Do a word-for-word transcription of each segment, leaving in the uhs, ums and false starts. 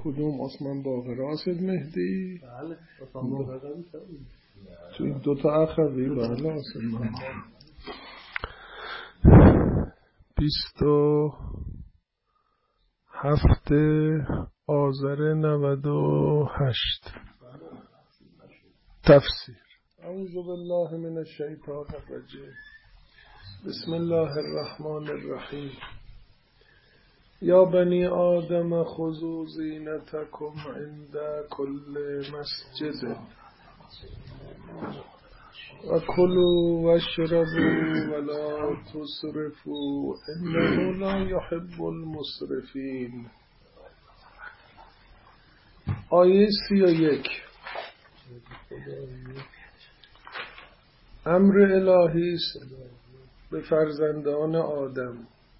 کدوم عثمان باقر آصد مهدی؟ بله عثمان باقر تو این دوتا اخوی بله آصد مهدی. بیست و هفت آذر نود و هشت. تفسیر. اعوذ بالله من الشیطان الرجیم. بسم الله الرحمن الرحیم. یا بنی آدم خذوا زینتکم عند کل مسجد و کلوا واشربوا ولا تسرفوا انه لا يحب المسرفین. آیه سی و یک. امر الهی است به فرزندان آدم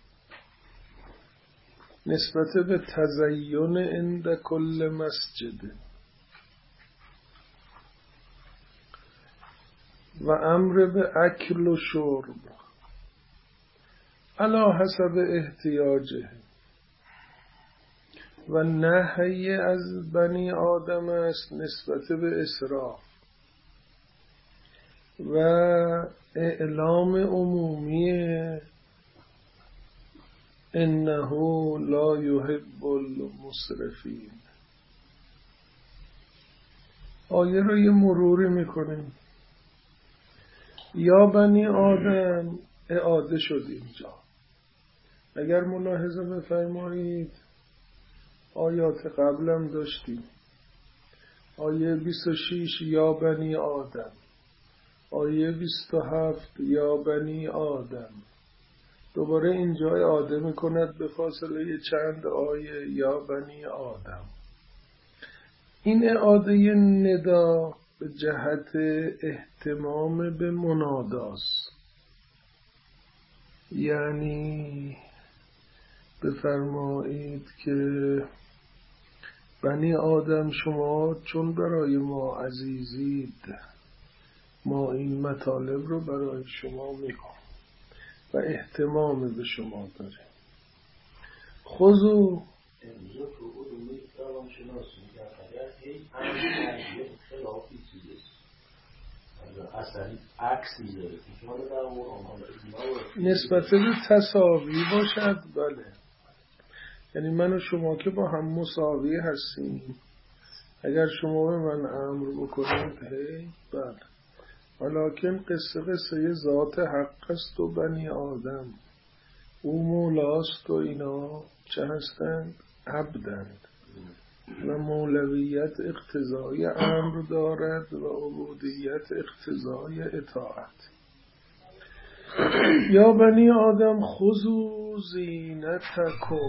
نسبت به تزین عند کل مسجد و امر به اکل و شرب علی حسب احتیاجه و نهی از بنی آدم است نسبت به اسراف و اعلام عمومی انه لا يحب المسرفین. آیه رو یه مروری میکنیم. یا بنی آدم اعاده شد اینجا. اگر ملاحظه بفرمایید آیات قبلم داشتیم. آیه بیست و شش یا بنی آدم، آیه بیست و هفت یا بنی آدم. دوباره اینجا اعاده میکند به فاصله چند آیه یا بنی آدم. این اعاده ندا به جهت اهتمام به مناداست، یعنی بفرمایید که بنی آدم شما چون برای ما عزیزید ما این مطالب رو برای شما میگم و اهتمام به شما داریم. خذوا امروز تو علوم روانشناسی میگن اگر هی همین اختلافی چیزی اصلا عکسی داره که حالا در قرآن نسبت به تساوی باشد، بله، یعنی من و شما که با هم مساوی هستیم، اگر شما به من امر بکنید هی بله، ولکن قصه قصه ذات حق است و بنی آدم او مولاست و اینا چه هستند؟ عبدند و مولویت اقتضای امر دارد و عبودیت اقتضای اطاعت. یا بنی آدم خذوا زینتکم.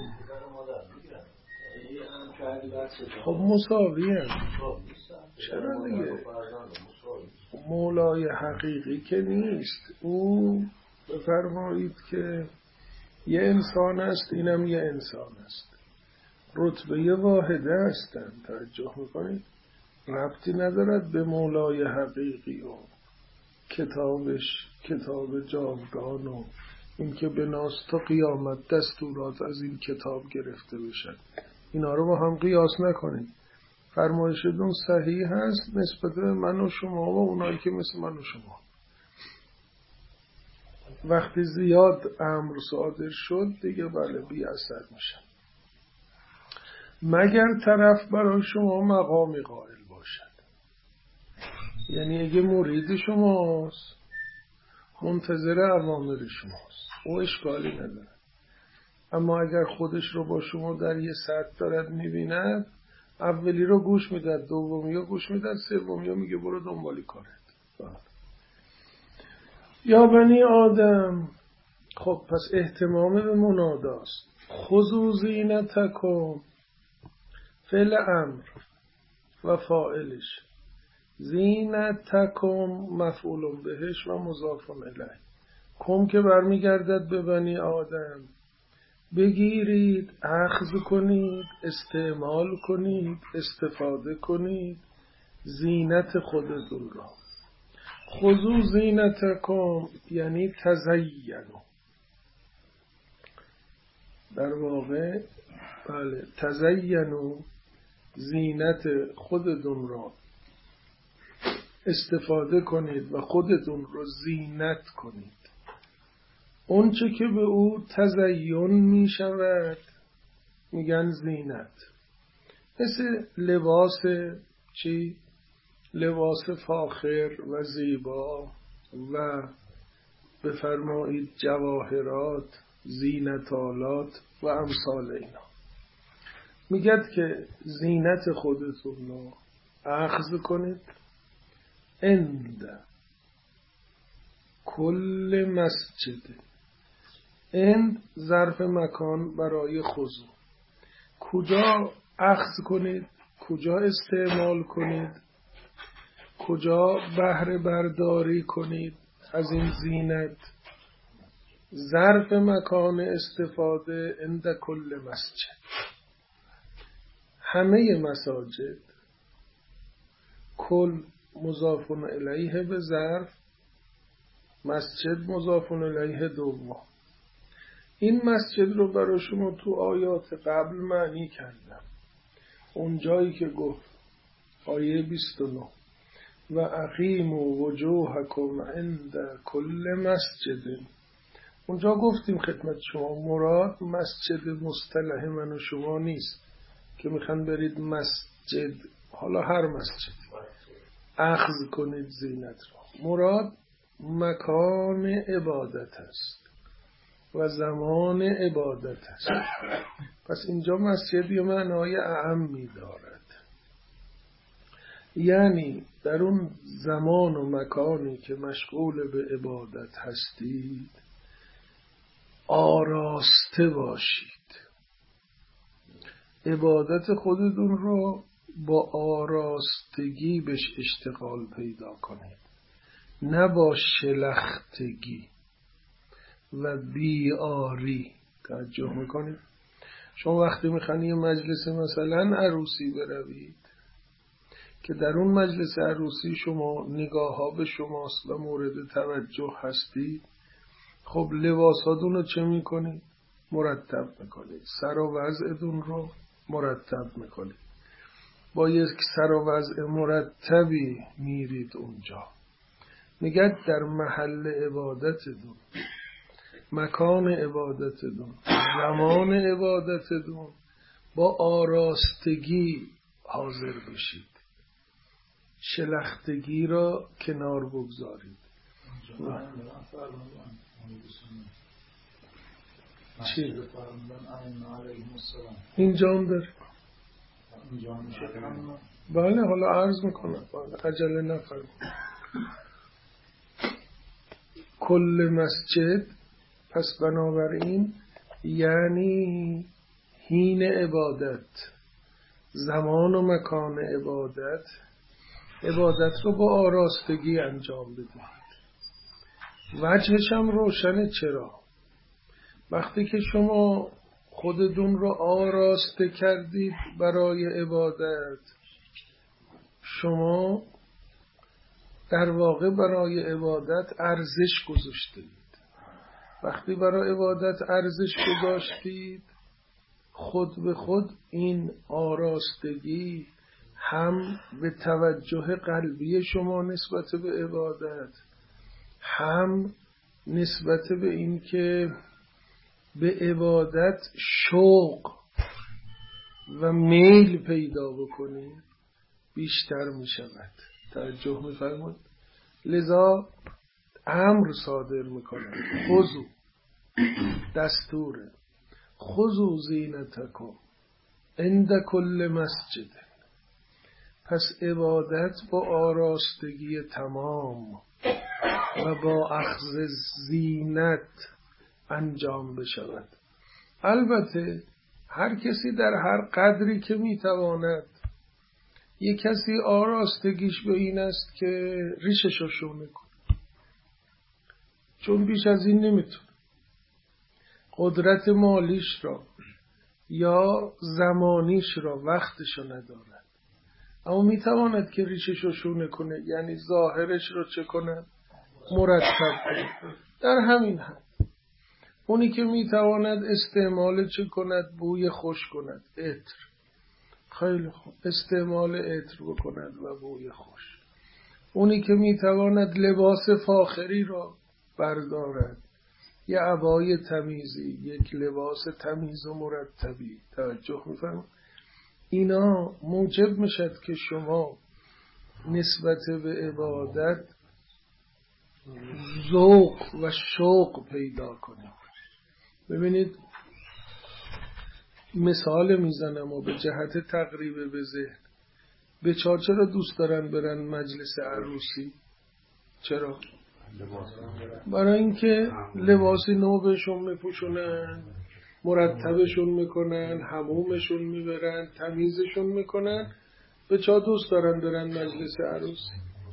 خب مساوی هست. چرا دیگه؟ مولای حقیقی که نیست. او بفرمایید که یه انسان است، اینم یه انسان است، رتبه واحده هستند. توجه میکنید؟ ربطی ندارد به مولای حقیقی و کتابش کتاب جاودان و این که به ناس تا قیامت دستورات از این کتاب گرفته بشد. اینا رو با هم قیاس نکنید. فرمایشتون صحیح هست نسبت به من و شما و اونایی که مثل من و شما. وقتی زیاد امر صادر شد دیگه بله بی اثر میشه، مگر طرف برای شما مقامی قائل باشد. یعنی اگه مرید شماست منتظر اوامر شماست او اشکالی نداره، اما اگر خودش رو با شما در یه سطح دارد میبیند، اولی رو گوش میداد، دومی رو گوش میداد، سومی رو میگه برو دنبالی کارت. یا بنی آدم، خب پس اهتمام به مناداست. خذوا زینتکم، فعل امر و فاعلش، زینتکم مفعول بهش و مضاف الیه، کم که برمیگردد به بنی آدم. بگیرید، اخذ کنید، استعمال کنید، استفاده کنید زینت خودتون را. خذوا زینتکم یعنی تزینوا، در واقع بله تزینوا زینت خودتون را استفاده کنید و خودتون رو زینت کنید. اون چه که به او تزیین می شود میگن زینت. مثل لباس چی؟ لباس فاخر و زیبا و بفرمایید جواهرات، زینتالات و امثال اینا. میگد که زینت خودتون رو اخذ کنید عند کل مسجد. عند ظرف مکان برای خضوع. کجا اخذ کنید، کجا استعمال کنید، کجا بهره برداری کنید از این زینت. ظرف مکان استفاده عند کل مسجد. همه مساجد. کل مضاف الیه به ظرف، مسجد مضاف الیه دوم. این مسجد رو برای شما تو آیات قبل معنی کردم. اون جایی که گفت آیه بیست و نه و اقیموا وجوهکم عند کل مسجد، اونجا گفتیم خدمت شما مراد مسجد مصطلح من و شما نیست که میخوان برید مسجد، حالا هر مسجد اخذ کنید زینت را. مراد مکان عبادت است و زمان عبادت است. پس اینجا مسجد یه معنای اعمی دارد، یعنی در اون زمان و مکانی که مشغول به عبادت هستید آراسته باشید. عبادت خودتون رو با آراستگی بهش اشتغال پیدا کنید، نه با شلختگی و بیاری. توجه میکنید؟ شما وقتی میخواین یه مجلس مثلا عروسی بروید که در اون مجلس عروسی شما نگاه ها به شماست و مورد توجه هستید، خب لباساتون رو چه میکنید؟ مرتب میکنید. سر و وضعتون رو مرتب میکنید. با یک سر و وضع مرتبی میرید اونجا. میگه در محل عبادتتون، مکان عبادتتون، زمان عبادتتون با آراستگی حاضر بشید. شلختگی را کنار بگذارید. چی؟ اینجا هم داره. بله حالا عرض میکنم، عجله نفرم. کل مسجد، پس بنابراین یعنی حین عبادت، زمان و مکان عبادت، عبادت رو با آراستگی انجام بدهید. وجهش هم روشنه. چرا؟ وقتی که شما خودتون رو آراسته کردید برای عبادت، شما در واقع برای عبادت ارزش گذاشتید. وقتی برای عبادت ارزش گذاشتید، خود به خود این آراستگی هم به توجه قلبی شما نسبت به عبادت، هم نسبت به این که به عبادت شوق و میل پیدا بکنید بیشتر می شود. توجه می فرمود؟ لذا امر صادر می کنند. خذوا، دستوره، خذوا زینتکم عند کل مسجد. پس عبادت با آراستگی تمام و با اخذ زینت انجام بشود. البته هر کسی در هر قدری که میتواند. یک کسی آراستگیش به این است که ریشش رو شونه کنه، چون بیش از این نمیتونه. قدرت مالیش را یا زمانیش را، وقتش رو ندارد، اما میتواند که ریشش رو شونه کنه، یعنی ظاهرش رو چه کنه؟ مرتب کنه. در همین حد اونی که میتواند استعمال چه کند؟ بوی خوش کند، عطر، خیلی خوب. استعمال عطر بکند و بوی خوش. اونی که میتواند لباس فاخری را بردارد، یه عبای تمیزی، یک لباس تمیز و مرتبی، توجه میفرمایید، اینا موجب میشد که شما نسبت به عبادت ذوق و شوق پیدا کنید. ببینید مثال میزنم و به جهت تقریب به ذهن، به چهار چرا دوست دارن برن مجلس عروسی؟ چرا؟ برای اینکه لباسی نو بهشون میپوشونن، مرتبشون میکنن، حمومشون میبرن، تمیزشون میکنن. به چهار دوست دارن برن مجلس عروسی.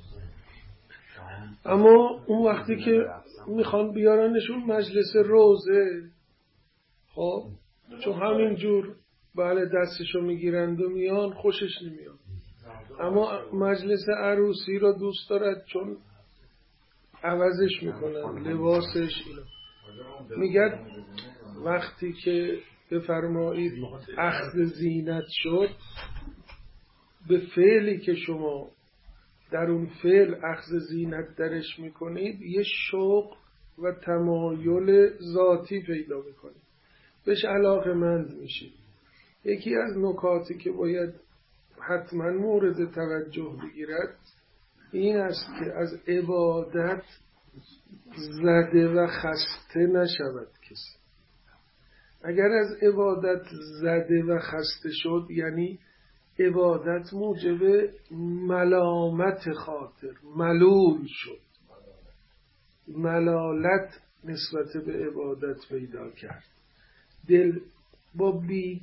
اما اون وقتی که میخوان بیارنشون مجلس روزه، خب چون همین جور بله دستشو میگیرند و میان، خوشش نمیاد. اما مجلس عروسی رو دوست دارد چون عوضش میکنن لباسش. اینا میگن وقتی که بفرمایید اخذ زینت شد، به فعلی که شما در اون فعل اخذ زینت درش میکنید یه شوق و تمایل ذاتی پیدا میکنید، بهش علاقه‌مند میشید. یکی از نکاتی که باید حتما مورد توجه بگیرد این است که از عبادت زده و خسته نشود کسی. اگر از عبادت زده و خسته شد یعنی عبادت موجب ملامت خاطر، ملول شد، ملالت نسبت به عبادت پیدا کرد، دل با بی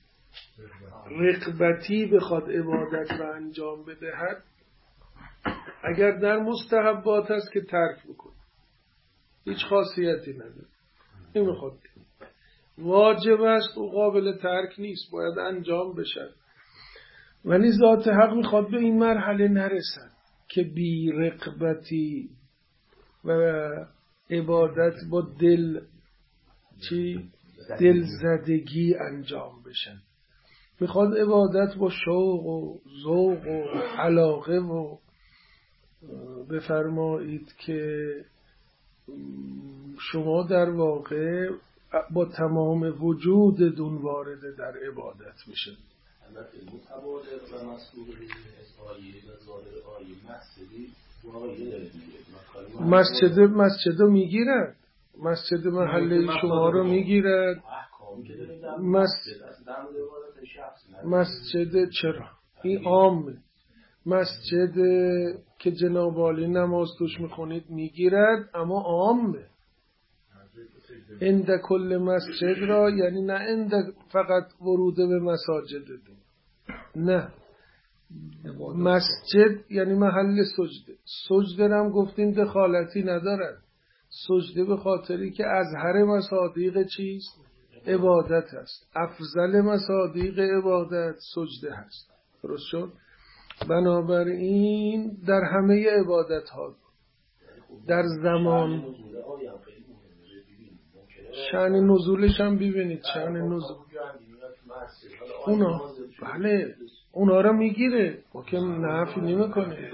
رغبتی بخواد عبادت را انجام بدهد، اگر در مستحبات است که ترک بکنه، هیچ خاصیتی نداره، نمیخواد. واجب است و قابل ترک نیست، باید انجام بشه. ولی ذات حق میخواد به این مرحله نرسد که بی رغبتی و عبادت با دل چی؟ دل زدگی انجام بشن. میخواد عبادت با شوق و ذوق و علاقه و بفرمایید که شما در واقع با تمام وجود دون وارد در عبادت بشن. البته متبادر و مسئول آیه و ظاهر آیه مسجدی واقعی داره دیگه. مسجد مسجد رو میگیرد، مسجد محله شما رو میگیرد. مسجد چرا؟ این عامه. مسجد که جناب عالی نماز توش میخونید میگیرد، اما عامه. عند کل مسجد را یعنی نه عند فقط ورود به مساجد دو. نه، مسجد یعنی محل سجده. سجده هم گفتیم دخالتی ندارد. سجده به خاطری که ازهر مصادیق چیست؟ عبادت است. افضل مصادیق عبادت سجده هست. درست شد؟ بنابراین در همه عبادت ها در زمان شأن نزولش هم ببینید، شأن نزول اونا بله اونا رو میگیره و که نفی نمی کنه.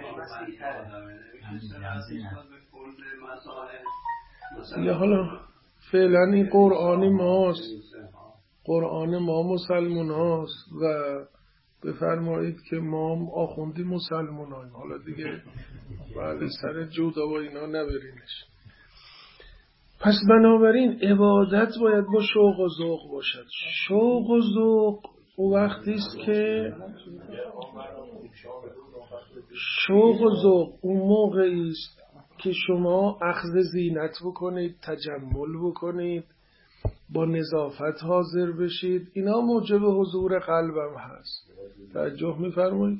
یا حالا فعلا این قرآن ماست، قرآن ما مسلمان هاست و بفرمایید که ما آخوندی مسلمان هاییم. حالا دیگه بله سر جودا و اینا نبرینش. پس بنابراین عبادت باید با شوق و ذوق باشد. شوق و ذوق او وقتی است که شوق و ذوق اون موقعی است که شما اخذ زینت بکنید، تجمل بکنید، با نظافت حاضر بشید. اینا موجب حضور قلبم هست. توجه می‌فرمایید؟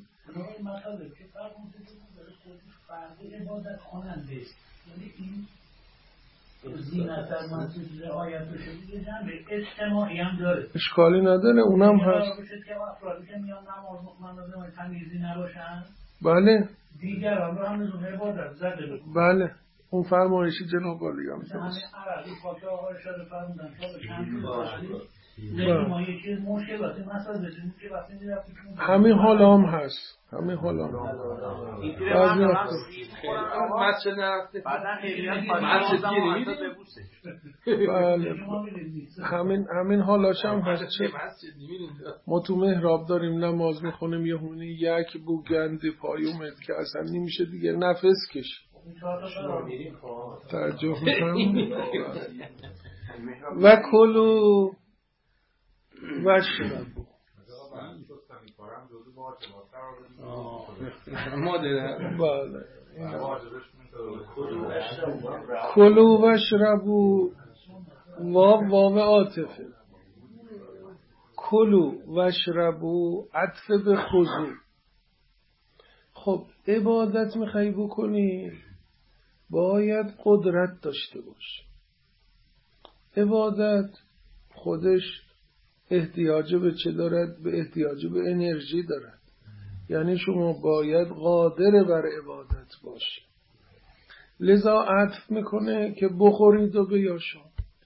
زینت در مسجد رعایت بشه دیگه جنبه اجتماعی هم داره، اشکالی نداره، اونم هست. که افرادی که میان نماز مطمئن تمیزی نباشن بله دیگران رو هم نزون عبادت زده بکن. بله اون فرمایشی جناب عالی هم مثل همین عربی پاک آقا اشاره فرمودن تا به چند روز ما یه چیز مشکل واسه مثلا بدونیم که وقتی میرفتیم همین حالا هم هست همین حالا هم بعضی وقتا مسجد نرفته بعدن مسجد بله همین همین حالاش هم هست. ما تو محراب داریم نماز میخونیم یه هونی یک بوگندی پای اومد که اصلا نمیشه دیگه نفس کش تعجب میکنم. و کلو و شربو بله کلو و شربو واو واو عاطفه کلو و شربو عطف به خضوع. خب عبادت میخوای بکنی باید قدرت داشته باش. عبادت خودش احتیاج به چه دارد؟ به احتیاج به انرژی دارد. یعنی شما باید قادر بر عبادت باش. لذا عطف میکنه که بخورید و بیاشید.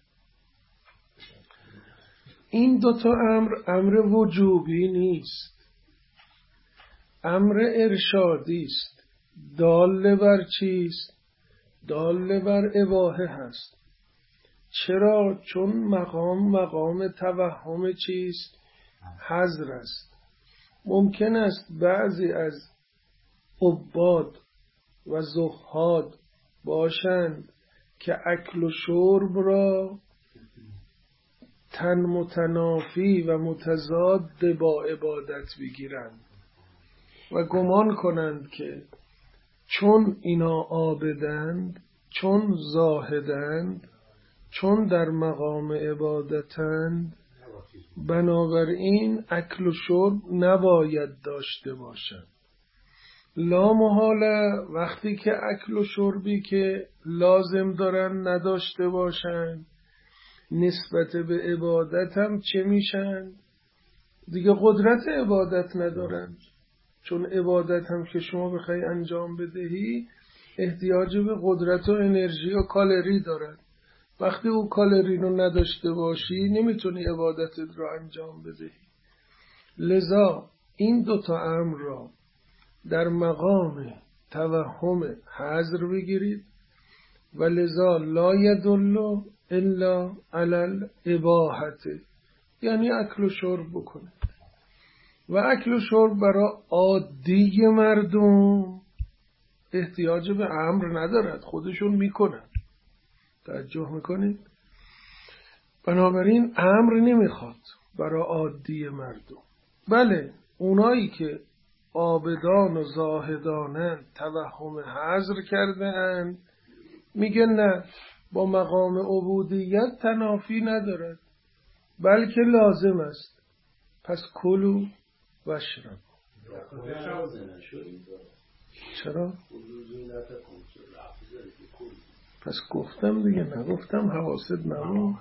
این دوتا امر امر وجوبی نیست، امر ارشادی است. دال بر چیست؟ دال بر اباحه هست. چرا؟ چون مقام مقام توهم چیست؟ حظر است. ممکن است بعضی از عباد و زهاد باشند که اکل و شرب را تن متنافی و متضاد با عبادت بگیرند و گمان کنند که چون اینا عابدند، چون زاهدند، چون در مقام عبادتند، بنابراین اکل و شرب نباید داشته باشند. لا محاله وقتی که اکل و شربی که لازم دارن نداشته باشند، نسبت به عبادت هم چه میشن؟ دیگه قدرت عبادت ندارن. چون عبادت هم که شما بخوای انجام بدهی احتیاج به قدرت و انرژی و کالری دارد. وقتی او کالری رو نداشته باشی نمیتونی عبادتت رو انجام بدهی. لذا این دوتا امر را در مقام توهم حذر بگیرید و لذا لا یدل الا علی الاباحه، یعنی اکل و شرب بکنید. و اکل و شرب برای عادی مردم احتیاج به امر ندارد، خودشون میکنن. توجه میکنید؟ بنابراین امر نمیخواد برای عادی مردم. بله اونایی که عابدان و زاهدانند توهم حذر کرده اند میگن نه، با مقام عبودیت تنافی ندارد بلکه لازم است. پس کلو و شرب. چرا؟ پس گفتم دیگه، نگفتم حواست نمون.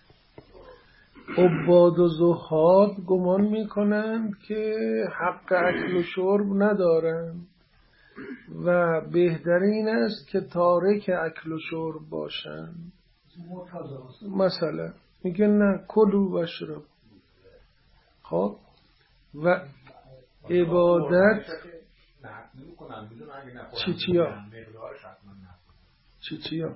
عباد و زهاد گمان میکنند که حق اکل و شرب ندارند و بهترین است که تارک اکل و شرب باشند. مثلا میگن نه، کلو و شرب. خب و عبادت چی چیا؟ چی چیا؟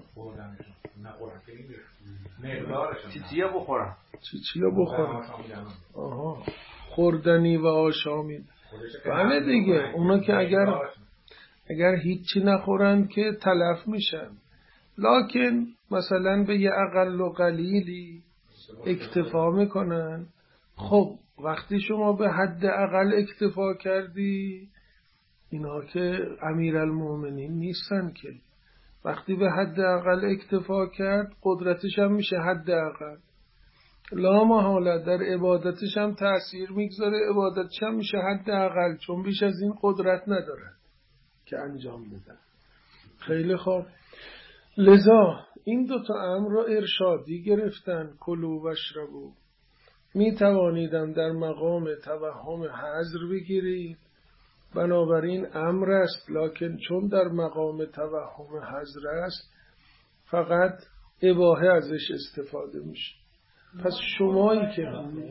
چی چیا بخورم؟ چی چیا بخورم؟ آها، خوردنی و آشامید. بله دیگه، اونا که اگر اگر هیچی نخورند که تلف میشن، لکن مثلا به یه اقل و قلیلی اکتفا میکنن. خب وقتی شما به حد اقل اکتفا کردی، اینا که امیرالمومنین نیستن که. وقتی به حد اقل اکتفا کرد قدرتش هم میشه حد اقل. لا محاله در عبادتش هم تأثیر میگذاره، عبادتش هم میشه حد اقل، چون بیش از این قدرت نداره که انجام بدن. خیلی خوب. لذا این دوتا امر رو ارشادی گرفتن، کلو و اشربو. می توانیدم در مقام توهم حذر بگیرید، بنابراین امر است، لکن چون در مقام توهم حذر است فقط اباحه ازش استفاده میشه. پس شمایی که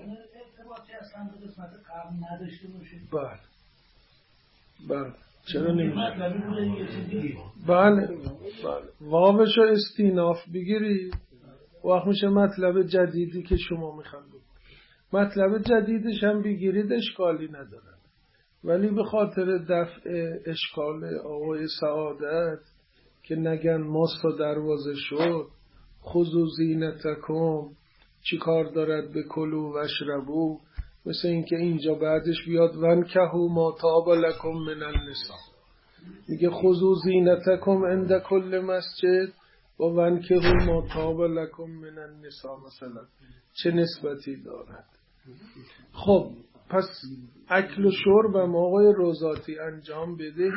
بله بله چرا نمیشه؟ بله بله واوشو استیناف بگیری وقت میشه مطلب جدیدی که شما میخواید. مطلب جدیدش هم بگیرید اشکالی نداره، ولی به خاطر دفع اشکال آقای سعادت که نگن ماست تا دروازه شد خذوا زینتکم چی کار دارد به کلوا و اشربوا، مثل اینکه اینجا بعدش بیاد ونکحوا ما طاب لکم من النساء، میگه خذوا زینتکم عند کل مسجد و ونکحوا ما طاب لکم من النساء مثلا چه نسبتی دارد؟ خب پس اکل و شربم آقای روزاتی انجام بدهی.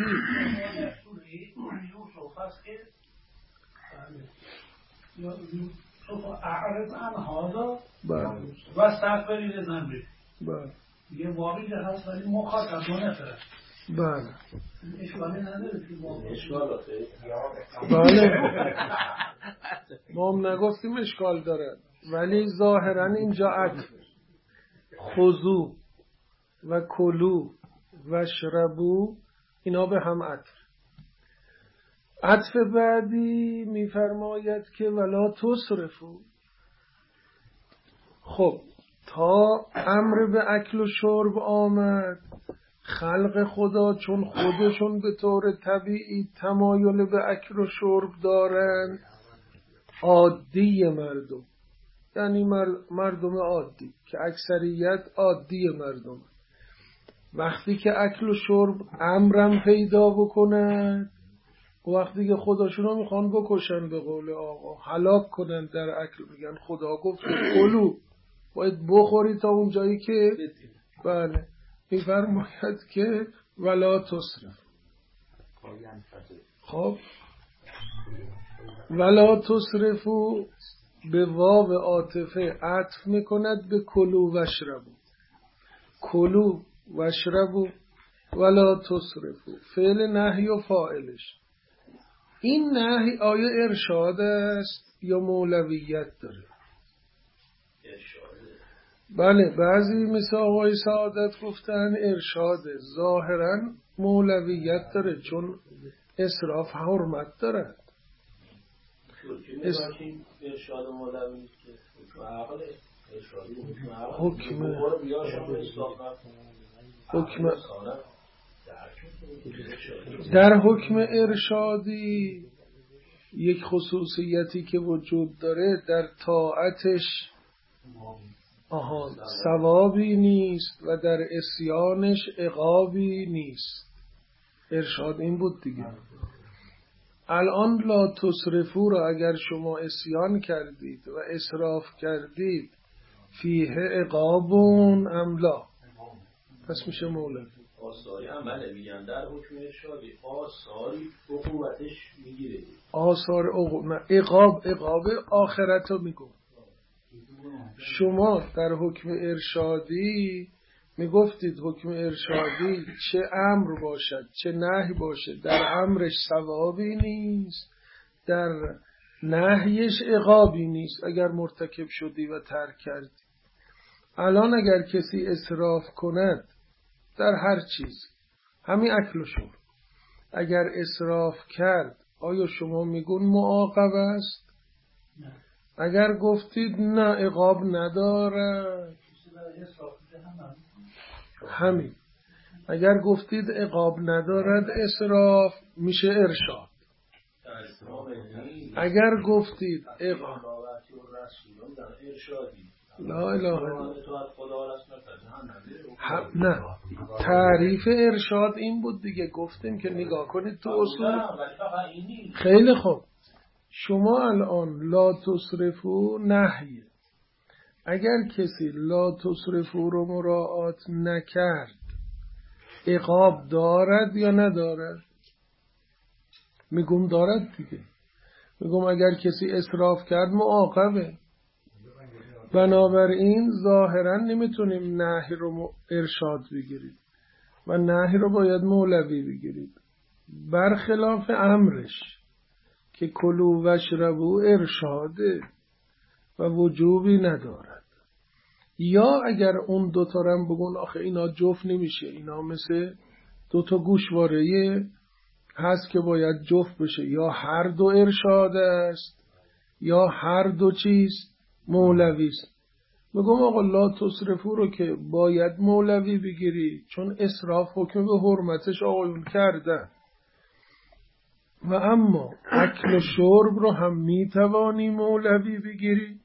اعرض عن هذا بله و استغفر لذنبک. بله یه واقعی هست ولی مخاطب نفره. بله اشکالی نداره که اشکال بله ما هم نگفتیم اشکال داره، ولی ظاهرا اینجا عطف خذوا و کلوا و اشربوا اینا به هم عطف. عطف بعدی میفرماید که ولا تسرفوا. خب تا امر به اکل و شرب آمد خلق خدا چون خودشون به طور طبیعی تمایل به اکل و شرب دارن، عادی مردم یعنی مردم عادی که اکثریت عادی مردم وقتی که اکل و شرب امرم پیدا بکنن وقتی که خودشون رو میخوان بکشن به قول آقا هلاک کنن در اکل، میگن خدا گفت کلو باید بخوری تا اون جایی که بله میفرماید که ولا تسرف. خب ولا تسرفو به واو عاطفه عطف میکند به کلو و اشربو. کلو و اشربو ولا تسرفو فعل نهی و فاعلش. این نهی آیا ارشاد است یا مولویت داره؟ بله بعضی مثل آقای سعادت گفتن ارشاده، ظاهرا مولویت داره چون اسراف حرمت داره. ارشاد مولوی حکم حکم در حکم ارشادی یک خصوصیتی که وجود داره در طاعتش آها ثوابی نیست و در عصیانش عقابی نیست. ارشاد این بود دیگه. الان لا تسرفو را اگر شما عصیان کردید و اسراف کردید فیه عقابون ام لا، پس میشه مولوی. آثاری عمله میگن در حکم ارشادی آثاری عقوبتش میگیره. آثار عقاب عقاب آخرت رو میگم. شما در حکم ارشادی میگفتید حکم ارشادی چه امر باشد چه نهی باشد در امرش ثوابی نیست در نهیش عقابی نیست اگر مرتکب شدی و ترک کردی. الان اگر کسی اسراف کند در هر چیز همین اکل و شرب اگر اسراف کرد آیا شما میگون معاقب است؟ نه. اگر گفتید نه عقاب نداره همین. اگر گفتید عقاب ندارد اسراف میشه ارشاد. اگر گفتید عقاب لا اله الا نه تعریف ارشاد این بود دیگه، گفتیم که نگاه کنید تو اصول. خیلی خوب شما الان لا تسرفو نهیه، اگر کسی لا تسرفو رو مراعات نکرد عقاب دارد یا ندارد؟ میگم دارد دیگه. میگم اگر کسی اسراف کرد معاقبه. بنابراین ظاهرا نمیتونیم نهی رو ارشاد بگیرید و نهی رو باید مولوی بگیرید، برخلاف امرش که کلوا و اشربوا ارشاده. و وجوبی ندارد. یا اگر اون دوتا رو بگون آخه اینا جفت نمیشه، اینا مثل دوتا گوشواره هست که باید جفت بشه، یا هر دو ارشاد است یا هر دو چیز مولوی است. بگم آقا لا تصرفو رو که باید مولوی بگیری، چون اسراف حکم به حرمتش آقایون کردن. و اما اکل و شرب رو هم میتوانی مولوی بگیری،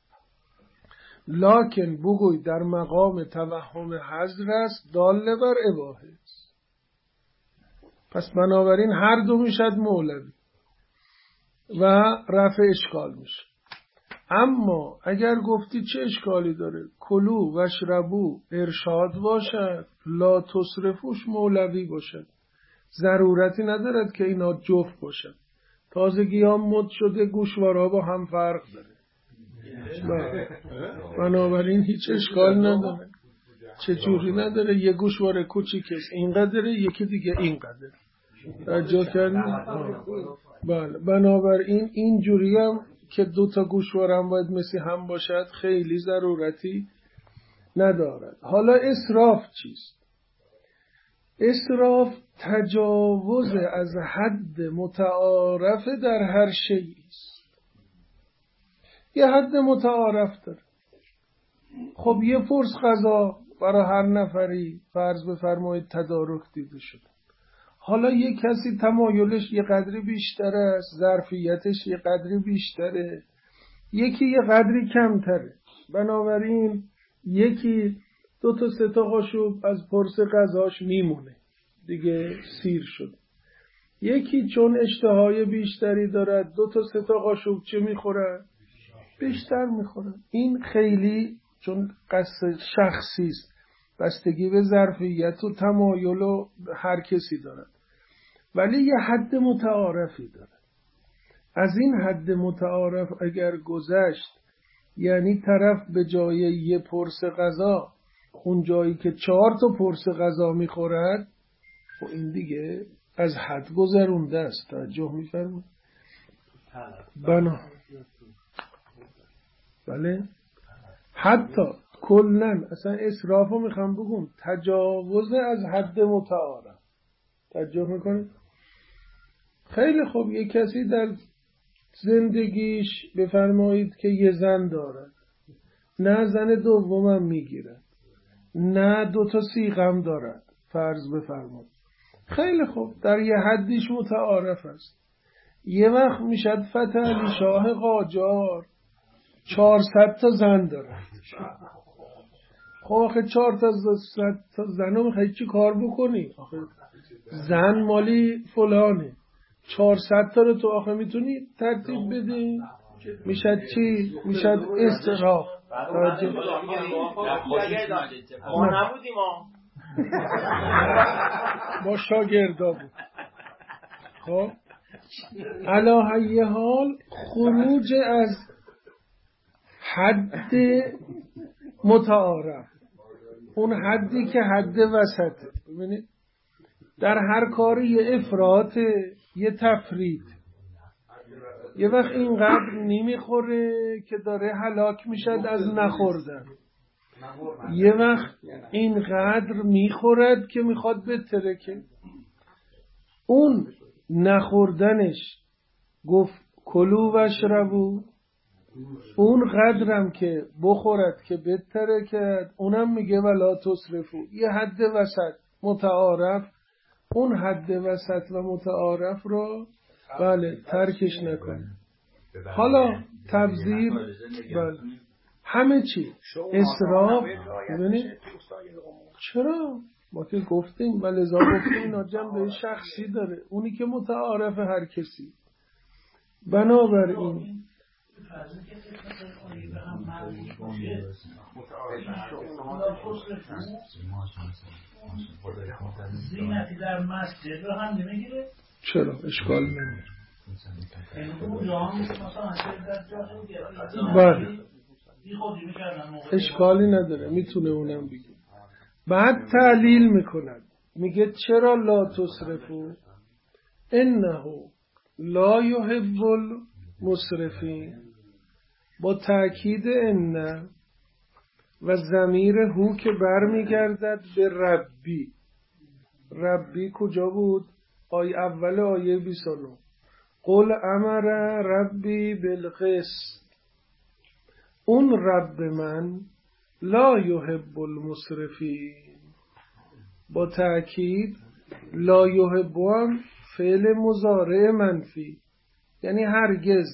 لکن بگوی در مقام توهم حظر است، داله بر اباحه است. پس بنابراین هر دو میشد مولوی و رفع اشکال میشه. اما اگر گفتی چه اشکالی داره، کلو و اشربو ارشاد باشد، لا تصرفوش مولوی باشد، ضرورتی ندارد که اینا جفت باشد. تازگی ها مد شده گوشوارها با هم فرق داره، بنابراین هیچ اشکال نداره. چه جوری نداره؟ یه گوشواره کوچیکش اینقدره، یکی دیگه اینقدر. توجه کردین؟ بله. بنابراین این جوری هم که دو تا گوشواره هم باید مثل هم باشد خیلی ضرورتی ندارد. حالا اسراف چیست؟ اسراف تجاوز از حد متعارف در هر شیء است. یه حد متعارف داره. خب یه پرس غذا برای هر نفری فرض بفرمایید تدارک دیده شده. حالا یه کسی تمایلش یه قدری بیشتره است، ظرفیتش یه قدری بیشتره، یکی یه قدری کمتره. بنابراین یکی دو تا سه تا قاشق از پرس غذاش میمونه دیگه، سیر شد. یکی چون اشتهای بیشتری دارد دو تا سه تا قاشق چه میخوره؟ بیشتر میخوره. این خیلی چون قصد شخصی است، بستگی به ظرفیت و تمایل و هر کسی دارد، ولی یه حد متعارفی داره. از این حد متعارف اگر گذشت، یعنی طرف به جای یه پرس غذا اون جایی که چهار تا پرس غذا میخورد، و این دیگه از حد گذرونده است. توجه میفرمایید؟ بنا بله حتی کلن اصلا اسراف رو میخوام بگم تجاوز از حد متعارف. توجه میکنید؟ خیلی خوب، یک کسی در زندگیش بفرمایید که یه زن دارد، نه زن دومم میگیرد، نه دوتا سیغم دارد، فرض بفرمایید. خیلی خوب، در یه حدیش متعارف است. یه وقت میشد فتح علی شاه قاجار چهارصد تا زن دارد. خب آخه چهار تا زن رو میخوایی چی کار بکنی؟ آخه زن مالی فلانه، چهارصد تا رو تو آخه میتونی ترتیب بدی؟ میشد چی؟ میشد اسراف. ما نبودیم ما شاگردا بود. خب علی ای حال خروج از حد متعارف، اون حدی که حد وسطه. ببینید در هر کاری یه افراط، یه تفرید. یه وقت اینقدر نمیخوره که داره هلاک میشد از نخوردن، یه وقت اینقدر میخورد که میخواد بترکه. اون نخوردنش گفت کلو و اشربو، اون قدرم که بخورد که بترکد اونم میگه ولا تصرفو. یه حد وسط متعارف، اون حد وسط و متعارف رو بله ترکش نکنه. حالا تبذیر، بله همه چی اسراف. ببینید چرا ما که گفتیم و لذا گفتیم اینا جنبه شخصی داره، اونی که متعارف هر کسی. بنابراین زینتی در مسجد رو هم نمیگیره؟ چرا؟ اشکال نمیره. بله اشکالی نداره، میتونه اونم بگه. بعد تعلیل میکند، میگه چرا لا تصرفو؟ انه لا یحب المسرفین. با تأکید ان و ضمیر هو که برمیگردد به ربی. ربی کجا بود؟ آیه اول آیه بیست و نه. قل امر ربی بالقسط. اون رب من لا یحب المسرفین. با تأکید لا یحب هم فعل مضارع منفی، یعنی هرگز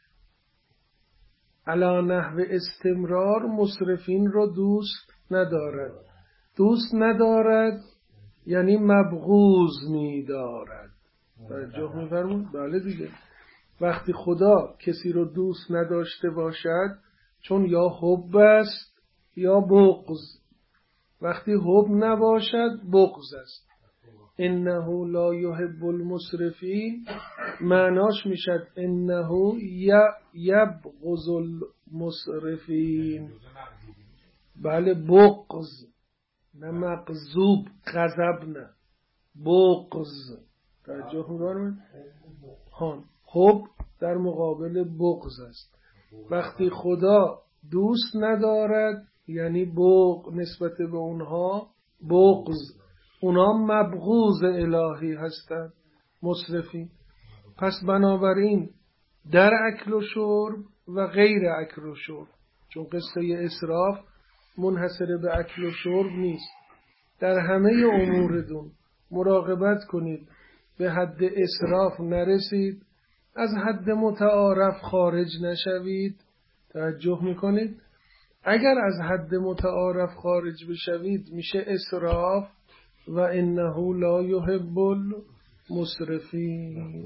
علی نحو استمرار مسرفین رو دوست ندارد. دوست ندارد یعنی مبغوض می دارد. توجه می فرمون؟ بله دیگه. وقتی خدا کسی رو دوست نداشته باشد چون یا حب است یا بغض. وقتی حب نباشد بغض است. انه لا یحب المسرفین معناش میشد انه یبغض المسرفین. بله بغض، نه مغضوب، غضب نه، بغض. توجه می‌کنید؟ هان حب در مقابل بغض است. وقتی خدا دوست ندارد یعنی بغض نسبت به اونها بغض، اونا مبغوض الهی هستند، مسرفین. پس بنابراین در اکل و شرب و غیر اکل و شرب، چون قصه اسراف منحصر به اکل و شرب نیست، در همه امورتون مراقبت کنید به حد اسراف نرسید، از حد متعارف خارج نشوید. توجه میکنید؟ اگر از حد متعارف خارج بشوید میشه اسراف و انه لا یحب المسرفین.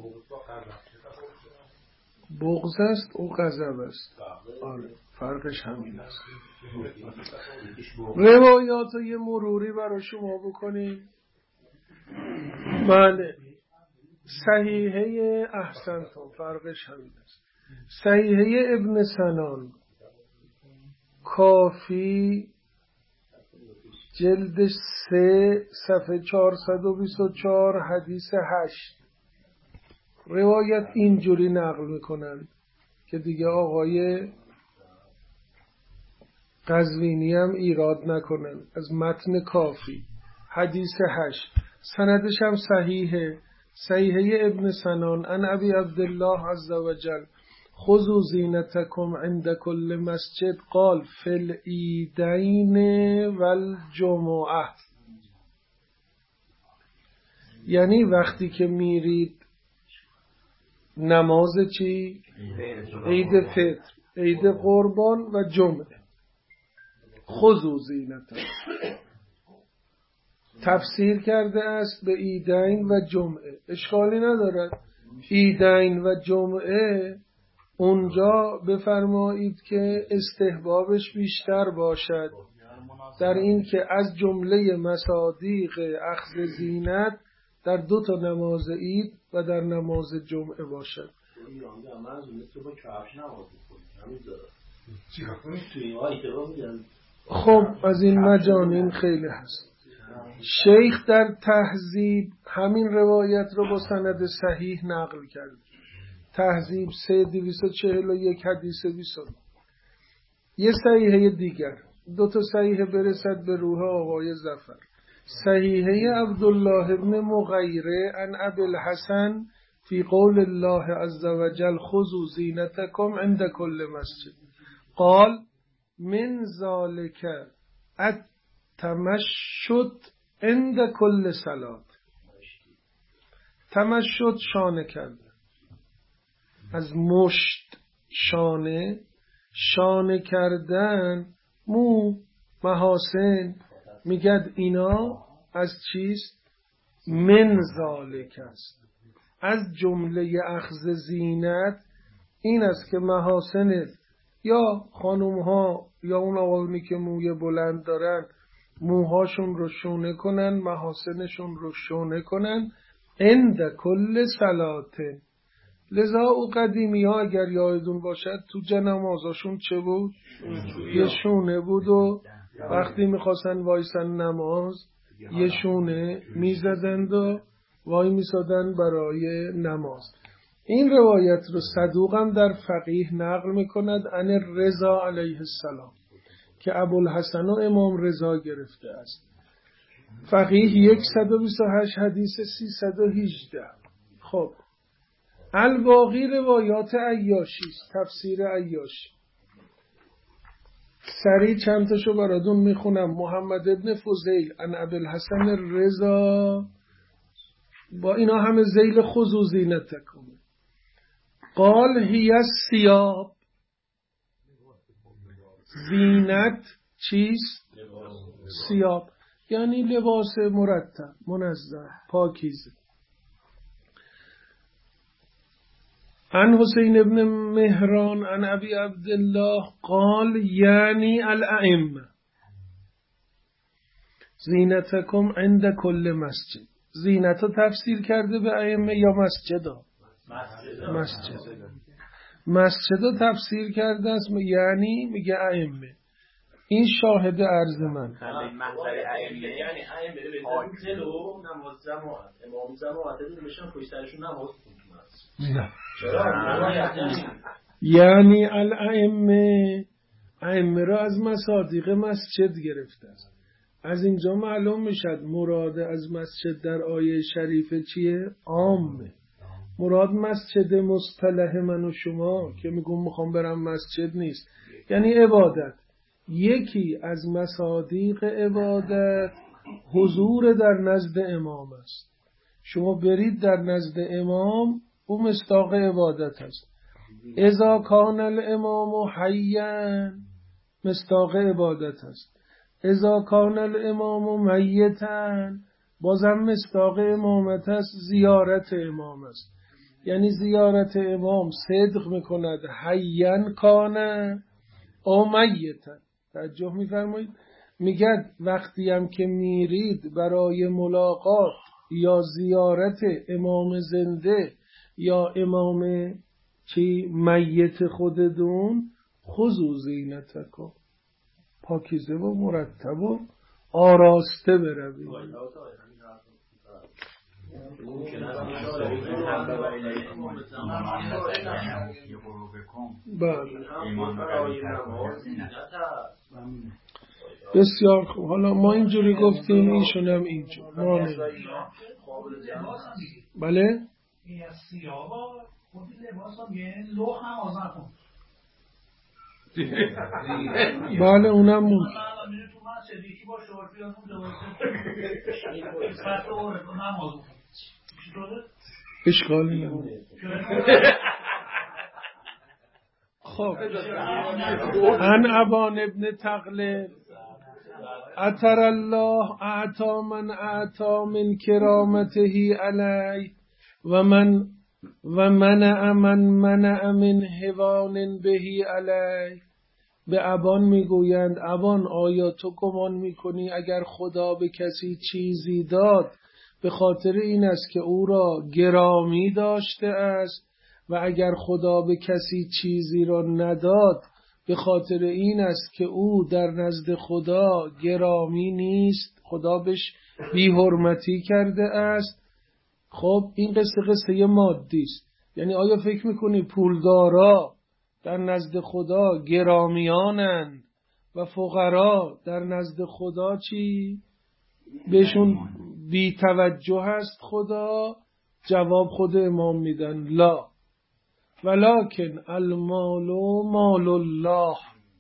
بغض است او غضب است. آره فرقش همین است. روایات رو یه مروری برای شما بکنیم. بله صحیحه احسنتم، فرقش همین است. صحیحه ابن سنان کافی جلد سه صفحه چهارصد و بیست و چهار حدیث هشت روایت اینجوری نقل میکنند که دیگه آقای قزوینی هم ایراد نکنن. از متن کافی حدیث هشت سندش هم صحیحه. صحیحه ابن سنان ان ابی عبدالله عز و جل خذوا زینتکم عند کل مسجد قال فی العیدین والجمعه. یعنی وقتی که میرید نماز چی؟ عید فطر، عید قربان و جمعه. خذوا زینتکم تفسیر کرده است به عیدین و جمعه. اشکالی ندارد. عیدین و جمعه اونجا بفرمایید که استحبابش بیشتر باشد در این که از جمله مصادیق اخذ زینت در دو تا نماز عید و در نماز جمعه باشد. خب از این مجانین خیلی هست. شیخ در تهذیب همین روایت رو با سند صحیح نقل کرد. تهذیب سه دویست و چهل و یک حدیث بیست. یه صحیحه دیگر، دو تا صحیحه برسد به روح آقای ظفر. صحیحه عبدالله ابن مغیره ان ابی الحسن فی قول الله عز و جل خذوا زینتکم عند کل مسجد قال من ذالک التمشط عند کل صلات. تمشط شانه کرده، از مشت شانه، شانه کردن مو محاسن، میگد اینا از چیست؟ من ذالک است. از جمله اخذ زینت این است که محاسنت یا خانوم ها یا اون آقایونی که موی بلند دارن موهاشون رو شونه کنن، محاسنشون رو شونه کنن عند کل صلاته. لذا او قدیمی ها اگر یادتون باشد تو جنمازاشون چه بود؟ یه شونه بود و وقتی میخواستن وایسن نماز یه شونه میزدند و وای میسادن برای نماز. این روایت رو صدوقم در فقیه نقل میکند عن رضا علیه السلام که ابوالحسن و امام رضا گرفته است. فقیه صد و بیست و هشت حدیث سیصد و هجده. خب الباقی روایات عیاشی است، تفسیر عیاشی. سریع چند تاشو براتون میخونم. محمد ابن فضیل عن ابوالحسن رضا، با اینا همه ذیل خذوا زینتکم، قال هی الثیاب، زینت چیست؟ ثیاب یعنی لباس مرتب، منظم، پاکیزه. عن حسین ابن مهران عن ابی عبدالله قال یعنی الائمه زینتکم عند کل مسجد. زینت رو تفسیر کرده به ائمه یا مسجد ها؟ مسجد مسجد رو تفسیر کرده است، یعنی میگه ائمه. این شاهد عرض من. یعنی ائمه به جلو نماز جماعت امام جماعت میشن پشت سرشون نماز نه یعنی الائمه، ائمه را از مصادیق مسجد گرفته است. از اینجا معلوم میشد مراد از مسجد در آیه شریفه چیه؟ عامه. مراد مسجد مصطلح من و شما که میگم میخوام برم مسجد نیست، یعنی عبادت. یکی از مصادیق عبادت حضور در نزد امام است. شما برید در نزد امام، او مصداق عبادت است. اذا کان الامام حیا، مصداق عبادت است. اذا کان الامام میتا، بازم مصداق امامت است، زیارت امام است. یعنی زیارت امام صدق میکند حیا کانه او میتا. توجه میفرمایید؟ میگد وقتی هم که میرید برای ملاقات یا زیارت امام زنده یا امام چی میت خودتون، خذوا زینتکم، پاکیزه و مرتب و آراسته بروید. بسیار خوب. حالا ما اینجوری گفتیم، ایشون هم اینجور. ما نه. بله؟ این از سیابا خودی لباس هم یه لوح هم آزن کن. بله اونم مون اشکالی نمونه. خب عن ابان ابن تغلب اتر الله اعطا من اعطا من کرامته علی و من و منع من منع من هوان بهی علی. به ابان میگویند ابان آیا تو گمان میکنی اگر خدا به کسی چیزی داد به خاطر این است که او را گرامی داشته است، و اگر خدا به کسی چیزی را نداد به خاطر این است که او در نزد خدا گرامی نیست، خدا بهش بی حرمتی کرده است. خب این قصه قصه مادی است. یعنی آیا فکر میکنی پولدارا در نزد خدا گرامیانند و فقرا در نزد خدا چی؟ بهشون بی توجه هست خدا؟ جواب خود امام میدن لا، ولکن المال مال الله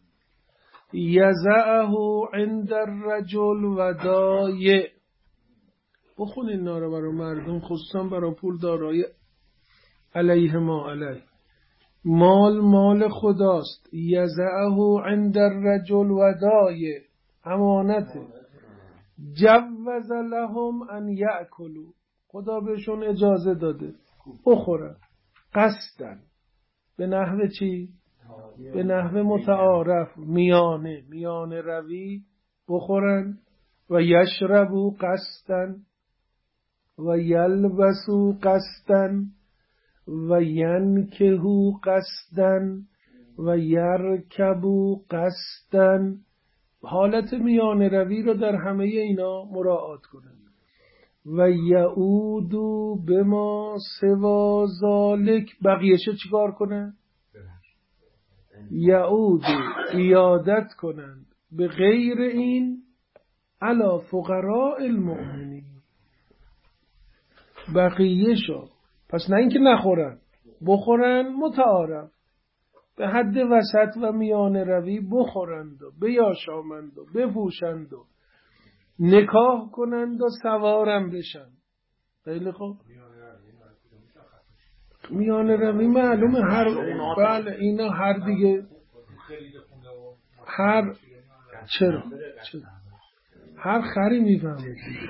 یزعه عند الرجل ودایع. بخونین اینا رو برای مردم، خصوصا برای پول دارای علیه ما علیه. مال مال خداست، یزعه عند الرجل ودایع، امانته. جوز لهم ان یأکلوا، خدا بهشون اجازه داده بخورن، قصدن، به نحو چی؟ به نحو متعارف، میانه میانه روی بخورن. و یشربوا قصدن و یلبسوا قصدن و ینکحوا قصدن و یرکبوا قصدن. حالت میانه روی رو در همه اینا مراعات کنند. و یعودو به ما سوا ذالک، بقیه‌شو چیکار کنن؟ یعودو ایادت کنند به غیر این علی فقراء المؤمنین، بقیه‌شو پس نه اینکه نخورن، بخورن متعارف به حد وسط و میان روی، بخورند و بیاشامند و بپوشند و نکاح کنند و سوارم بشن. خیلی خوب. میان روی معلومه هر بله اینا هر دیگه هر چرا چرا هر خری میفهمه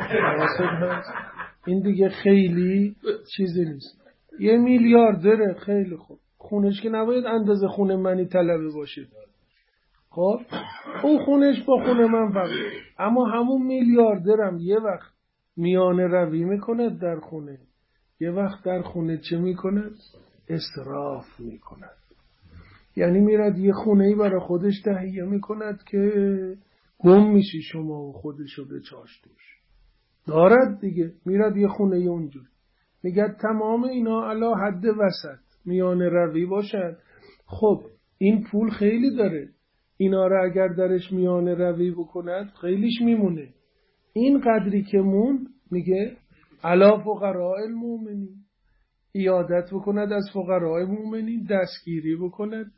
این دیگه خیلی چیزی نیست. یه میلیاردره خیلی خوب، خونش که نباید اندازه خونه منی طلبه باشه. خب اون خونش با خونه من فرق، اما همون میلیاردرم یه وقت میان روی میکند در خونه، یه وقت در خونه چه میکند؟ اسراف میکند. یعنی میرد یه خونه‌ای برای خودش تهیه میکند که گم میشی شما و خودشو به چاش توش دارد دیگه. میرد یه خونه اونجوری، میگه تمام اینا علا حد وسط میان روی باشد. خب این پول خیلی داره، اینا رو اگر درش میان روی بکند خیلیش میمونه. این قدری که موند میگه علا فقراء المؤمنین، ایادت بکند از فقراء مؤمنین، دستگیری بکند.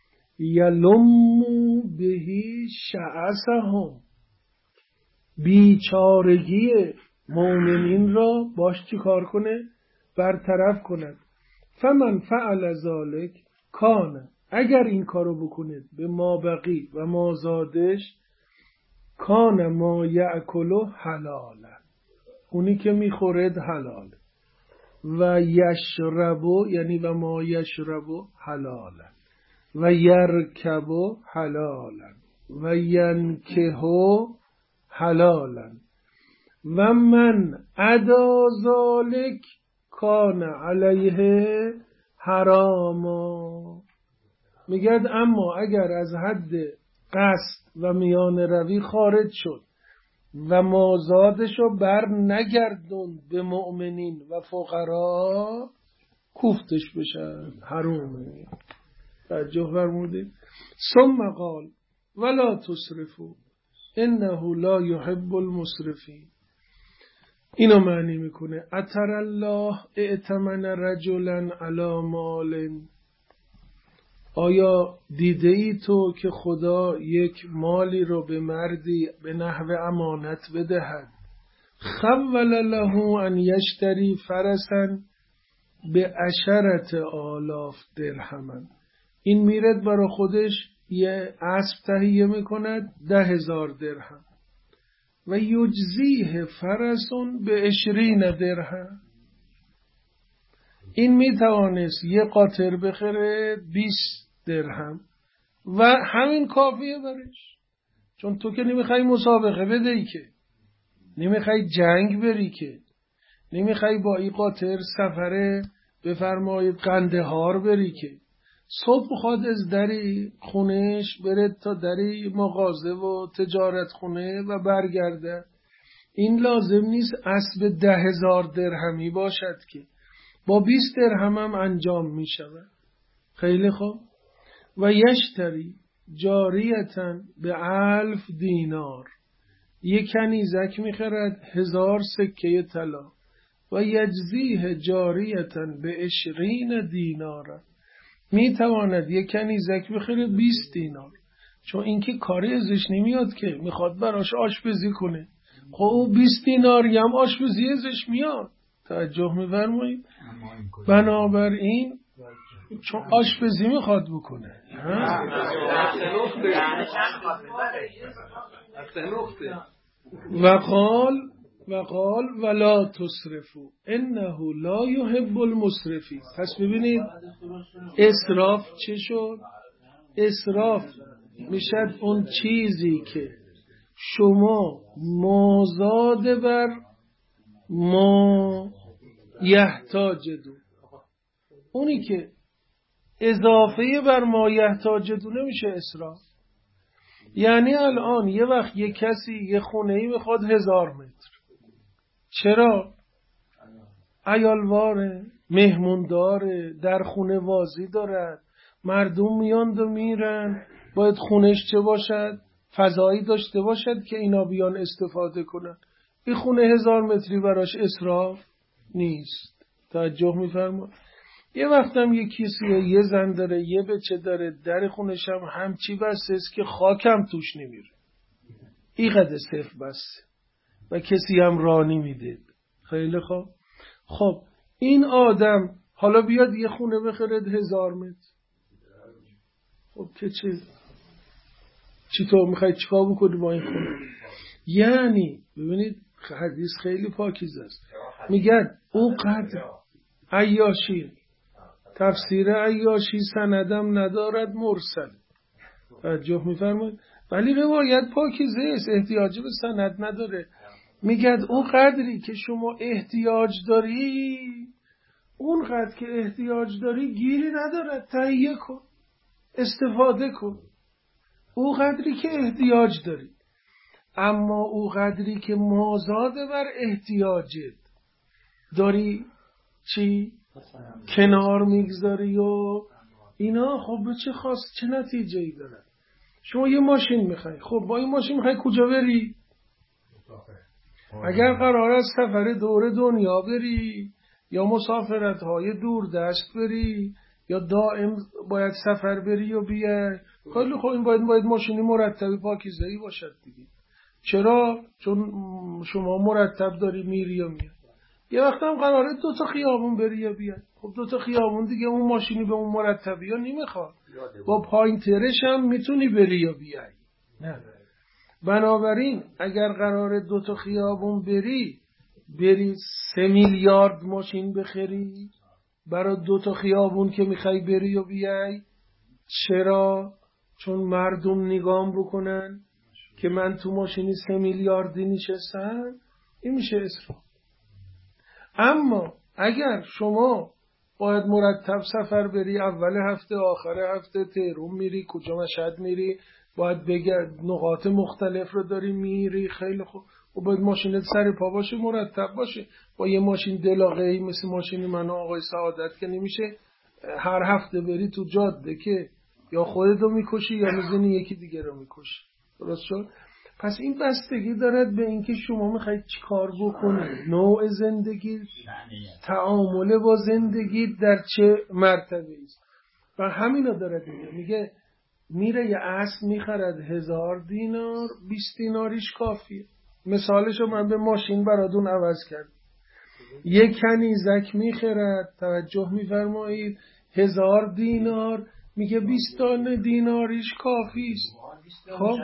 یلمو بهی شعثهم، بیچارگی مؤمنین را باش چی کار کنه؟ برطرف کند. فمن فعل ذلک کان، اگر این کارو بکنه به ما بقی و ما زادش، کان ما یأکلو حلالا، اونی که میخورد حلال، و یشربو یعنی و ما یشربو حلالا، و یرکبو حلالا، و ینکهو حلالا، و من ادا ذالک کان علیه حراما. میگد اما اگر از حد قصد و میان روی خارج شد و مازادشو بر نگردون به مؤمنین و فقرا، کوفتش بشن، حرومه. توجه فرمودید. ثم قال ولا تسرفوا انه لا يحب المسرفین. اینو معنی میکنه اتر الله ائتمن رجلا علی مال، آیا دیده ای تو که خدا یک مالی رو به مردی به نحو امانت بدهد، خول له ان یشتری فرسا به عشرت آلاف درهم، این میرد برای خودش یه اسب تهیه میکند ده هزار درهم، و یجزیه فرسون به عشرین درهم، این میتوانست یه قاطر بخره بیست درهم و همین کافیه برش. چون تو که نمیخوای مسابقه بدهی، که نمیخوای جنگ بری، که نمیخوای با این قاطر سفره بفرمایید قندهار بری، که صبح خواهد از دری خونش برد تا دری مغازه و تجارت خونه و برگرده. این لازم نیست اسب ده هزار درهمی باشد که با بیست درهم هم انجام می شود. خیلی خوب. و یشتری جاریتن به الف دینار، یک کنیزک می خرد هزار سکه طلا، و یجزیه جاریتن به عشرین دینار، می تواند یک کنیزک بخره بیست دینار، چون اینکه کاری ازش نمیاد که میخواد براش آشپزی کنه. خب او بیست دیناری هم آشپزی ازش میاد. توجه می‌فرمایید؟ بنابراین چون آشپزی میخواد بکنه وقال وقال ولا تسرفوا انه لا يحب المسرفین. پس ببینید اسراف چه شد؟ اسراف میشد اون چیزی که شما مازاد بر ما یحتاجدون، اونی که اضافه بر ما یحتاجدون نمیشه اسراف. یعنی الان یه وقت یه کسی یه خونه‌ای میخواد هزار متر، چرا؟ عیالواره، مهمونداره، در خونه وازی دارد، مردم میاند و میرن، باید خونش چه باشد؟ فضایی داشته باشد که اینا بیان استفاده کنن. این خونه هزار متری براش اسراف نیست. توجه میفرما؟ یه وقتم یه کسی یه زن داره، یه بچه داره، در خونش هم همچی بسته است که خاکم توش نمیره. این قدر صرف بسته و کسی هم راه نمیده. خیلی خوب. خب این آدم حالا بیاد یه خونه بخرد هزار متر. خب که چه؟ چی تو میخوای چیکار بکنی با این خونه؟ یعنی ببینید حدیث خیلی پاکیزه است. میگن او قدر عیاشی، تفسیر عیاشی سندم ندارد مرسل. توجه میفرمایید؟ ولی روایت پاکیزه است، احتیاجی به سند نداره. میگن او قدری که شما احتیاج داری، اون قدر که احتیاج داری گیری ندارد، تهیه کن، استفاده کن. او قدری که احتیاج داری. اما او قدری که مازاده بر احتیاجت داری چی؟ کنار میگذاری و اینا. خب به چه خاص چه نتیجه ای داره؟ شما یه ماشین میخوای، خب با این ماشین میخوای کجا بری؟ اگر قرار است سفر دور دنیا بری یا مسافرت های دور دست بری یا دائم باید سفر بری و بیای، خیلی خب این باید باید ماشینی مرتبی پاکیزه‌ای باشد دیگه. چرا؟ چون شما مرتب داری میری و میای. یه وقت هم قراره دو تا خیابون بری یا بیای، خب دو تا خیابون دیگه اون ماشینی به اون مرتبی ها نمیخواد، با پاینترش هم میتونی بری یا بیای. نه. بنابراین اگر قراره دو تا خیابون بری بری سه میلیارد ماشین بخری برای دو تا خیابون که میخوای بری و بیای. چرا؟ چون مردم نگام بکنن که من تو ماشینی سه میلیاردی نشستم، این میشه اسراف. اما اگر شما باید مرتب سفر بری، اول هفته آخر هفته تهران میری، کجا مشهد میری، باید بگرد نقاط مختلف رو داری میری، خیلی خوب. و باید ماشینت سر پا باشه، مرتب باشه. با یه ماشین دلاغه‌ای مثل ماشینی من و آقای سعادت که نمیشه هر هفته بری تو جاده که یا خودت رو میکشی یا میزنی یکی دیگه رو میکشی. درست شد؟ پس این بستگی دارد به اینکه شما میخواید چی کار بکنید، نوع زندگی، تعامل با زندگی در چه مرتبه است. و همینا داره دیگه. میگه میره یه اسب میخرد هزار دینار، بیست دیناریش کافیه. مثالشو من به ماشین براتون عوض کرد. یک کنیزک میخرد، توجه میفرمایید، هزار دینار، میگه بیست دیناریش کافی است. خب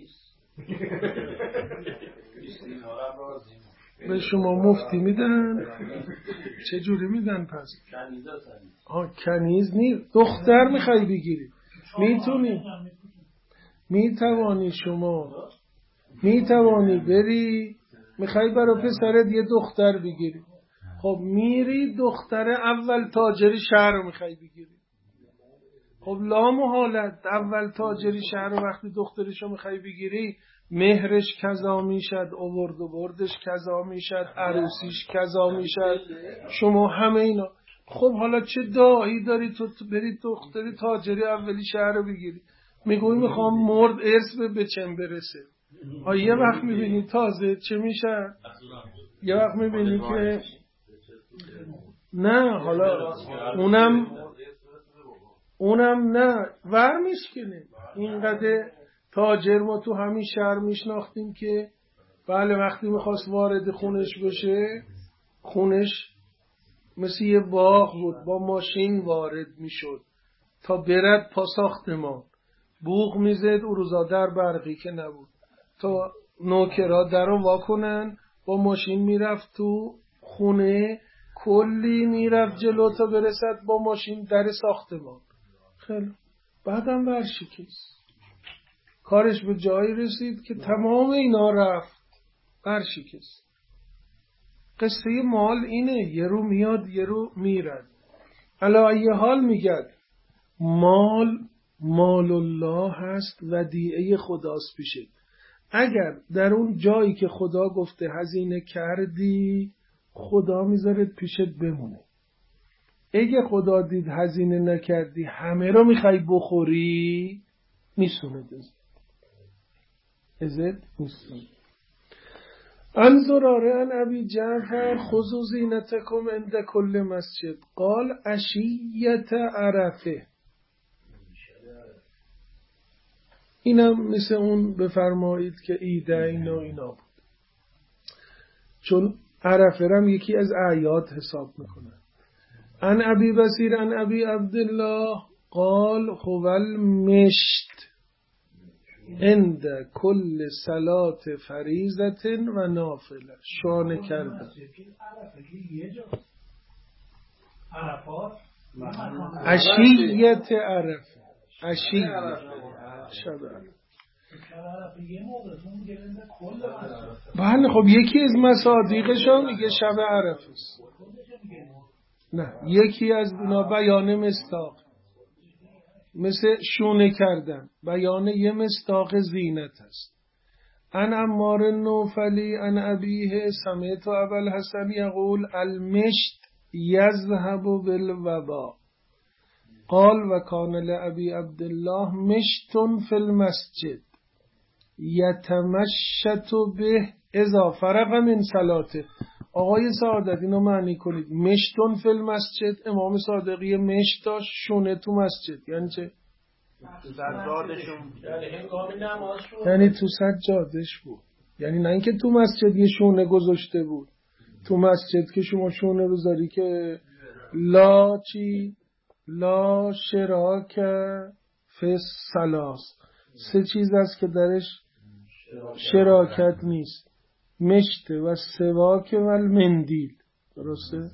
به شما مفتی میدن؟ چه جوری میدن پس؟ آه کنیز نیست، دختر میخوای بگیری میتونی، میتوانی، شما میتوانی بری میخوای برای پسرت یه دختر بگیری. خب میری دختر اول تاجری شهر رو میخوای بگیری. خب لا محالت اول تاجری شهر رو وقتی دخترشو میخوای بگیری، مهرش کذا میشد، آورد و بردش کذا میشد، عروسیش کذا میشد، شما همه اینا. خب حالا چه داعی داری تو بری دختری تاجری اولی شهر رو بگیری؟ میگوی میخوام مرد ارث به بچم برسه. ها یه وقت میبینی تازه چه میشه، یه وقت میبینی که نه حالا اونم اونم نه ور میشکنه. اینقدر تاجر ما تو همین شهر میشناختیم که بله وقتی میخواست وارد خونش بشه، خونش مثل یه باغ بود، با ماشین وارد میشد تا برد پا ساختمان، بوق میزد او روزا در برقی که نبود، تا نوکرها در رو واکنن، با ماشین میرفت تو خونه، کلی میرفت جلو تا برسد با ماشین در ساختمان. خیلی بعدم برشکست، کارش به جایی رسید که تمام اینا رفت، برشکست. قصه مال اینه، یه رو میاد یه رو میرد. علا ای حال میگد مال مال الله هست، ودیعه خداست پیشه. اگر در اون جایی که خدا گفته هزینه کردی خدا میذاره پیشت بمونه. اگه خدا دید هزینه نکردی همه رو میخوای بخوری میسونه دزد ازد میسونه. عن زراره عن ابی جعفر خذوا زینتکم عند کل مسجد قال عشیة عرفه. اینم مثل اون بفرمایید که عیدین و اینا بود، چون عرفه رم یکی از اعیاد حساب میکنن. عن ابی بصیر عن ابی عبدالله قال هو المشت عند کل صلات فریضت و نافله. شانه کرده عشیت عرفه، عشیت شب عرفه. بله خب یکی از مصادیقشان میگه شب عرفه است. نه یکی از اینا بیان مصداق، مثل شونه کردن، بیان یه مصداق زینت است. عن عمار النوفلی عن ابیه سمعت ابا الحسن یقول المشت یذهب بالوبا قال و کان لابی عبدالله مشت فی المسجد یتمشط به اذا فرغ من صلاته. آقای سعادت اینو معنی کنید. مشتون فی المسجد، امام صادقی مشت داشت شونه تو مسجد، یعنی چه؟ یعنی تو سجادش بود، یعنی نه اینکه تو مسجد یه شونه گذاشته بود. تو مسجد که شما شونه بذاری که لا چی؟ لا شراک فی الصلاة، سه چیز است که درش شراکت نیست، مشت و سواک و المندیل، درسته؟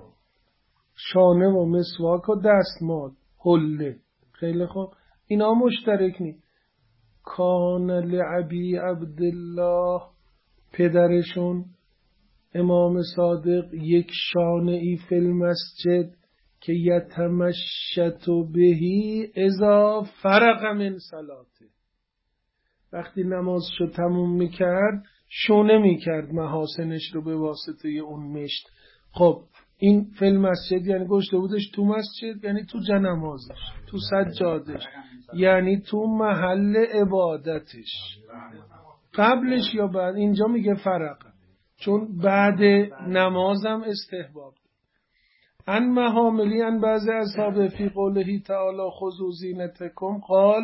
شانه و مسواک و دستمال، حله. خیلی خوب، اینا مشترک نی. کان لعبی عبدالله، پدرشون امام صادق، یک شانه ای فی المسجد که یتمشط بهی اذا فرغ من صلاته، وقتی نمازشو تموم میکرد شونه میکرد محاسنش رو به واسطه اون مشت. خب این فی المسجد یعنی گشته بودش تو مسجد، یعنی تو جنمازش، تو سجادش، یعنی تو محل عبادتش، قبلش یا بعد. اینجا میگه فرق، چون بعد نمازم استحباب. ان محاملی ان بعض اصحاب فی قوله تعالی خذوا زینتکم قال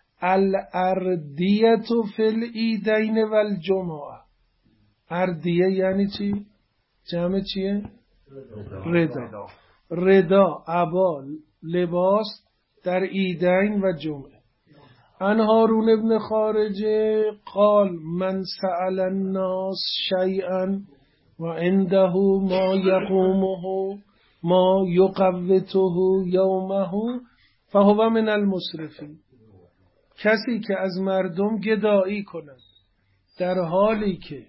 الاردیه فی العیدین والجمعه. اردیه یعنی چی؟ جمع چیه؟ ردا. ردا عبا لباس در عیدین و جمعه. ان هارون ابن خارجه قال من سأل الناس شیئا و عنده ما یقومه ما یقوته یومه فهو من المسرفین. کسی که از مردم گدایی کند در حالی که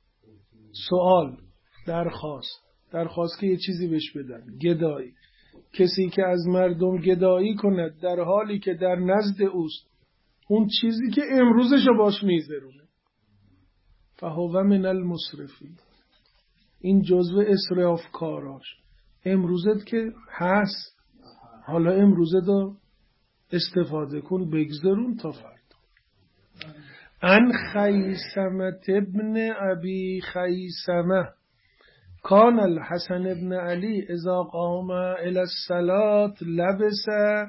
سوال درخواست درخواست که یه چیزی بهش بدن، گدایی. کسی که از مردم گدایی کند در حالی که در نزد اوست اون چیزی که امروزشو باش میذرونه، فهو من المسرفین، این جزو اسراف کاراش. امروزت که هست، حالا امروزت رو استفاده کن، بگذرون تا فردا. ان خیسمه ابن ابی خیسمه کان الحسن ابن علی اذا قام الى الصلاة لبس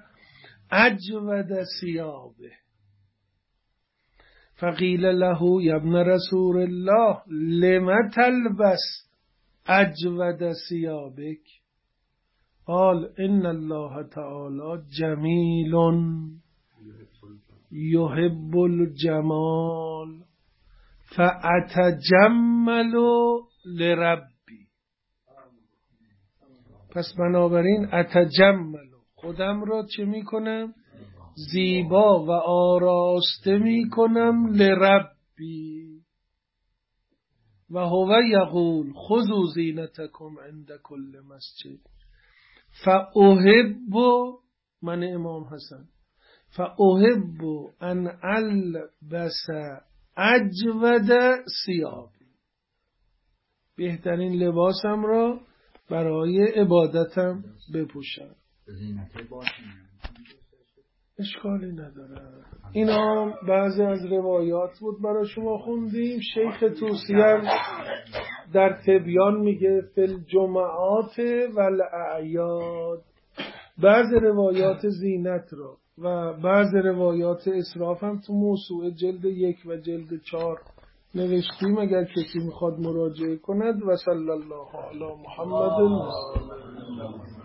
اجود ثيابه فقیل له یا ابن رسول الله لم تلبس اجود ثيابك قال ان الله تعالی جمیل یحب الجمال فاتجمل لربی. پس بنابراین اتجمل، خودم را چه میکنم؟ زیبا و آراسته میکنم لربی. و هو یقول خذوا زینتکم عند کل مسجد فاحب، من امام حسن، فاحب ان البس اجود ثیاب، بهترین لباسم را برای عبادتم بپوشم. اشکالی نداره. اینا بعضی از روایات بود برای شما خوندیم. شیخ توسی در تبیان میگه فی الجمعات و الاعیاد، بعض روایات زینت را و بعض روایات اسراف هم تو موسوعه جلد یک و جلد چهار نوشتیم، اگر کسی میخواد مراجعه کند. و صلی الله علی محمد.